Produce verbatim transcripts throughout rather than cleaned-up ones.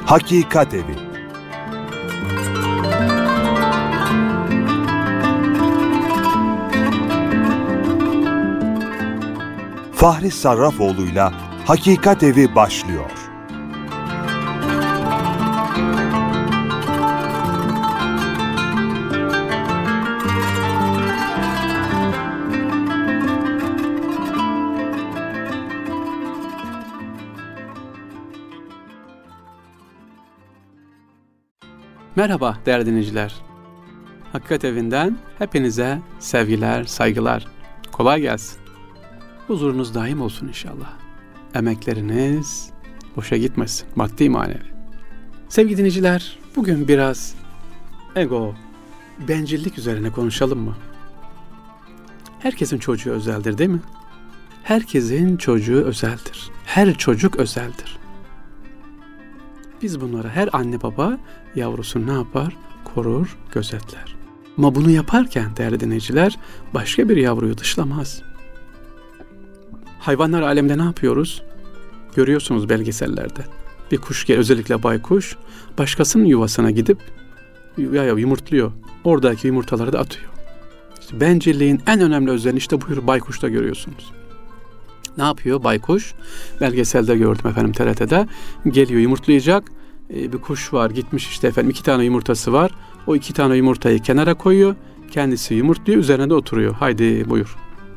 Hakikat Evi. Fahri Sarrafoğlu'yla Hakikat Evi başlıyor. Merhaba değerli dinleyiciler. Hakikat Evi'nden hepinize sevgiler, saygılar. Kolay gelsin. Huzurunuz daim olsun inşallah. Emekleriniz boşa gitmesin, maddi manevi. Sevgili dinleyiciler, bugün biraz ego, bencillik üzerine konuşalım mı? Herkesin çocuğu özeldir değil mi? Herkesin çocuğu özeldir. Her çocuk özeldir. Biz bunlara, her anne baba yavrusunu ne yapar? Korur, gözetler. Ama bunu yaparken değerli dinleyiciler, başka bir yavruyu dışlamaz. Hayvanlar aleminde ne yapıyoruz? Görüyorsunuz belgesellerde. Bir kuş gel, özellikle baykuş, başkasının yuvasına gidip ya ya yumurtluyor. Oradaki yumurtaları da atıyor. İşte bencilliğin en önemli özelliğini işte buyur baykuşta görüyorsunuz. Ne yapıyor baykuş? Belgeselde gördüm efendim T R T'de. Geliyor yumurtlayacak. Ee, bir kuş var gitmiş işte efendim iki tane yumurtası var. O iki tane yumurtayı kenara koyuyor. Kendisi yumurtluyor, üzerine de oturuyor. Haydi buyur.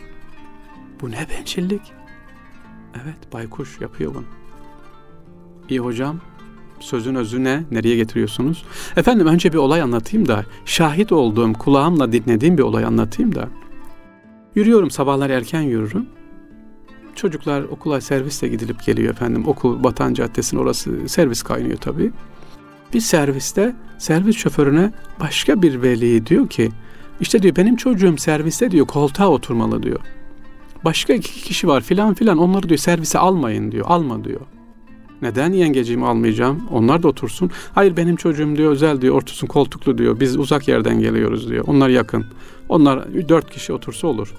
Bu ne bencillik? Evet, baykuş yapıyor bunu. İyi hocam, sözün özü ne? Nereye getiriyorsunuz? Efendim önce bir olay anlatayım da, şahit olduğum, kulağımla dinlediğim bir olay anlatayım da. Yürüyorum, sabahlar erken yürürüm. Çocuklar okula servisle gidilip geliyor efendim. Okul Vatan Caddesi'nin orası servis kaynıyor tabii. Bir serviste servis şoförüne başka bir veli diyor ki, işte diyor benim çocuğum serviste diyor koltuğa oturmalı diyor. Başka iki kişi var filan filan, onları diyor servise almayın diyor, alma diyor. Neden yengeciğimi almayacağım? Onlar da otursun. Hayır benim çocuğum diyor özel diyor, otursun koltuklu diyor. Biz uzak yerden geliyoruz diyor. Onlar yakın. Onlar dört kişi otursa olur.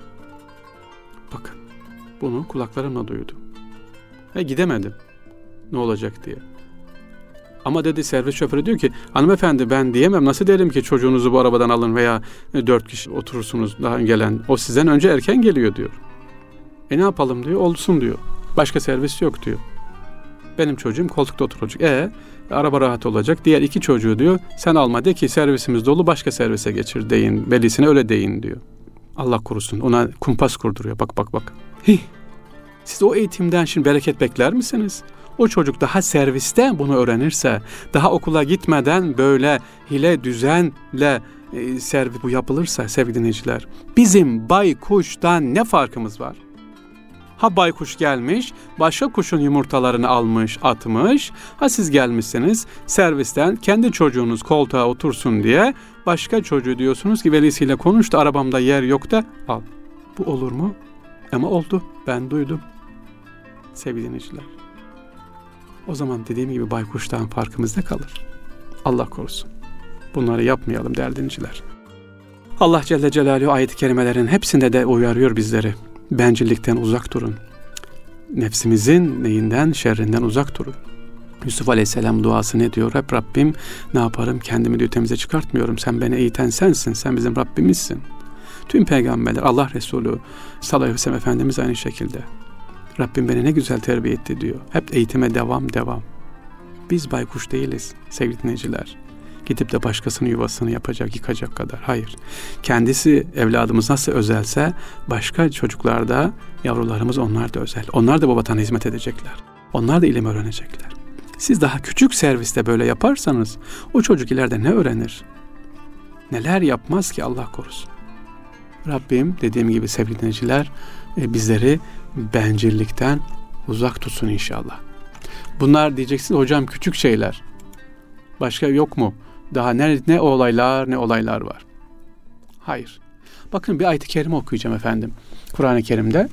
Bakın bunu kulaklarımla duydum. Ve gidemedim. Ne olacak diye. Ama dedi servis şoförü diyor ki hanımefendi ben diyemem. Nasıl derim ki çocuğunuzu bu arabadan alın veya dört kişi oturursunuz daha gelen. O sizden önce erken geliyor diyor. E ne yapalım diyor. Olsun diyor. Başka servis yok diyor. Benim çocuğum koltukta oturacak. E araba rahat olacak. Diğer iki çocuğu diyor sen alma de ki servisimiz dolu başka servise geçir deyin. Velisine öyle deyin diyor. Allah korusun. Ona kumpas kurduruyor. Bak bak bak. Hih. Siz o eğitimden şimdi bereket bekler misiniz? O çocuk daha serviste bunu öğrenirse, daha okula gitmeden böyle hile düzenle e, servis bu yapılırsa sevgili dinleyiciler, bizim baykuştan ne farkımız var? Ha baykuş gelmiş, başka kuşun yumurtalarını almış, atmış. Ha siz gelmişsiniz servisten kendi çocuğunuz koltuğa otursun diye başka çocuğu diyorsunuz ki velisiyle konuştu, arabamda yer yok da al. Bu olur mu? Ama oldu. Ben duydum. Sevgili dinleyiciler. O zaman dediğim gibi baykuştan farkımız ne kalır? Allah korusun. Bunları yapmayalım değerli dinleyiciler. Allah Celle Celaluhu ayet-i kerimelerin hepsinde de uyarıyor bizleri. Bencillikten uzak durun. Nefsimizin neyinden, şerrinden uzak durun. Yusuf Aleyhisselam duası ne diyor? Hep Rabbim ne yaparım? Kendimi diyor temize çıkartmıyorum. Sen beni eğiten sensin. Sen bizim Rabbimizsin. Tüm peygamberler, Allah Resulü sallallahu aleyhi ve sellem Efendimiz aynı şekilde. Rabbim beni ne güzel terbiye etti diyor. Hep eğitime devam devam. Biz baykuş değiliz sevgili dinleyiciler. Gidip de başkasının yuvasını yapacak, yıkacak kadar. Hayır. Kendisi evladımız nasıl özelse başka çocuklarda yavrularımız onlar da özel. Onlar da bu vatana hizmet edecekler. Onlar da ilim öğrenecekler. Siz daha küçük serviste böyle yaparsanız o çocuk ileride ne öğrenir? Neler yapmaz ki Allah korusun. Rabbim dediğim gibi sevgili dinleyiciler bizleri bencillikten uzak tutsun inşallah. Bunlar diyeceksiniz hocam küçük şeyler. Başka yok mu? Daha ne, ne olaylar ne olaylar var. Hayır. Bakın bir ayet-i kerime okuyacağım efendim. Kur'an-ı Kerim'de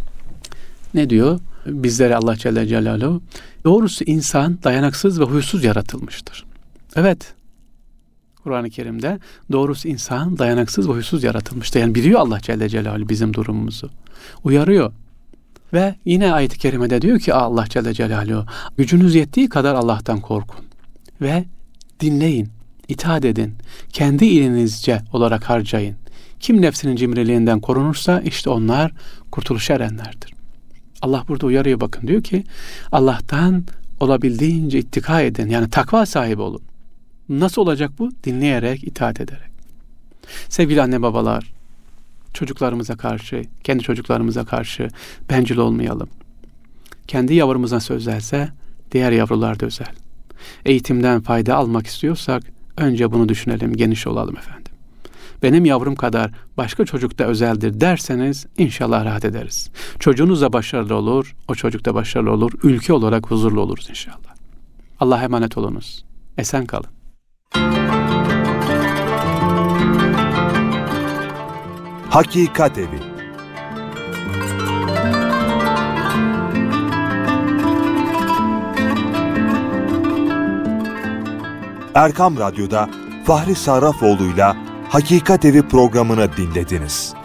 ne diyor? Bizlere Allah Celle Celaluhu doğrusu insan dayanaksız ve huysuz yaratılmıştır. Evet. Kur'an-ı Kerim'de doğrusu insan dayanaksız ve huysuz yaratılmıştır. Yani biliyor Allah Celle Celaluhu bizim durumumuzu. Uyarıyor. Ve yine ayet-i kerimede diyor ki Allah Celle Celaluhu, gücünüz yettiği kadar Allah'tan korkun ve dinleyin, itaat edin, kendi ilinizce olarak harcayın. Kim nefsinin cimriliğinden korunursa işte onlar kurtuluşa erenlerdir. Allah burada uyarıyor, bakın, diyor ki Allah'tan olabildiğince ittika edin, yani takva sahibi olun. Nasıl olacak bu? Dinleyerek, itaat ederek. Sevgili anne babalar, çocuklarımıza karşı, kendi çocuklarımıza karşı bencil olmayalım. Kendi yavrumuza nasıl özelse, diğer yavrular da özel. Eğitimden fayda almak istiyorsak, önce bunu düşünelim, geniş olalım efendim. Benim yavrum kadar başka çocuk da özeldir derseniz, inşallah rahat ederiz. Çocuğunuz da başarılı olur, o çocuk da başarılı olur, ülke olarak huzurlu oluruz inşallah. Allah'a emanet olunuz. Esen kalın. Hakikat Evi. Erkam Radyo'da Fahri Sarrafoğlu'yla Hakikat Evi programını dinlediniz.